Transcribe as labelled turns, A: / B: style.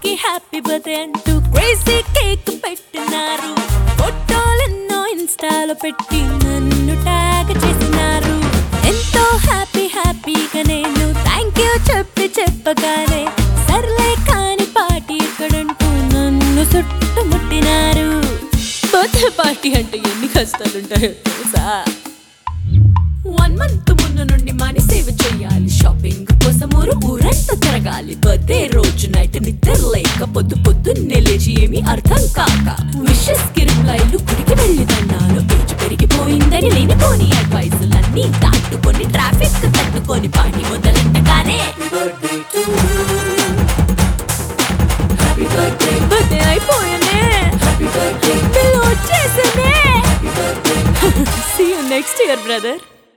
A: కి happy birthday అంటూ crazy cake పెట్టినారు. ఫోటోలెన్నో ఇన్స్టాలో పెట్టి నన్ను ట్యాగ్ చేసినారు. ఎంతో హ్యాపీగా నేను థ్యాంక్ యూ చెప్పగానే సర్లే కాని పార్టీ ఎక్కడంటూ నన్ను చుట్టుముట్టినారు. బర్త్డే పార్టీ అంటే ఎన్ని కష్టాలుంటాయో తెలుసా? 1 month ముందు నుండి మనీ సేవ్ చేయాలి. షాపింగ్ కోసం ఊరంతా తిరగాలి. బర్త్డే రోజు నైట్ నిద్ర లేక పొద్దున్నే లేచి ఏమీ అర్థం కాక విషెస్ కి రిప్లైలు గుడికి వెళ్ళి తన్నాను. ఏజ్ పెరిగిపోయిందని లేనిపోని అడ్వైజులన్నీ దాటుకొని ట్రాఫిక్ తట్టుకొని పార్టీ మొదలెట్టగానే బర్త్డే అయిపోయానే. పిల్ల వచ్చేసానే. See you next year, brother.